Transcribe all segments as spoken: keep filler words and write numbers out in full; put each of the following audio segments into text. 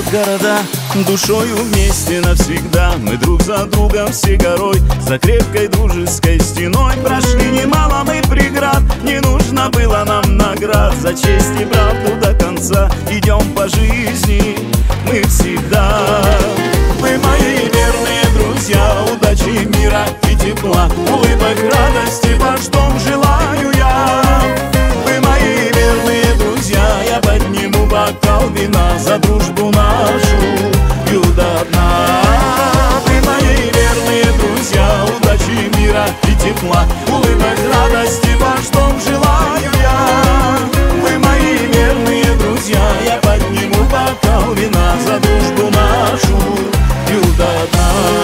города, душою вместе навсегда. Мы друг за другом всей горой, за крепкой дружеской стеной. Прошли немало мы преград, не нужно было нам наград. За честь и правду до конца идем по жизни мы всегда. Вы мои верные друзья, удачи, мира и тепла, улыбок, радости ваш дом желаю я. Вы мои верные друзья, я подниму бокал вина за дружбу нашу, пью до дна. Вы мои верные друзья, удачи, мира и тепла, улыбок, радости ваш дом желаю я. Вы мои верные друзья, я подниму бокал вина за дружбу нашу, пью до дна.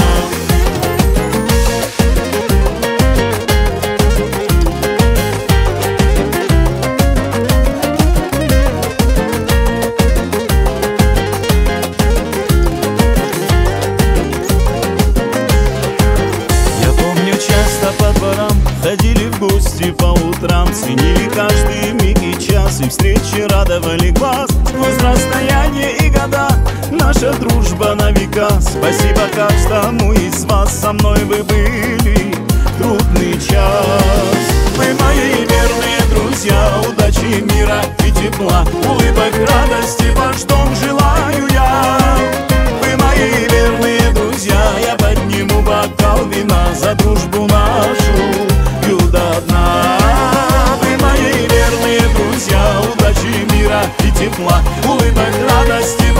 По дворам ходили в гости по утрам, ценили каждый миг и час, и встречи радовали глаз. Сквозь расстояние и года наша дружба на века. Спасибо каждому из вас, со мной вы были в трудный час. Вы мои верные друзья, удачи, мира и тепла, улыбок, радости ваш дом желаю я. Вы мои верные друзья, я подниму бокал вина за дружбу нашу, пью до дна. Вы мои верные друзья, удачи, мира и тепла, улыбок, радости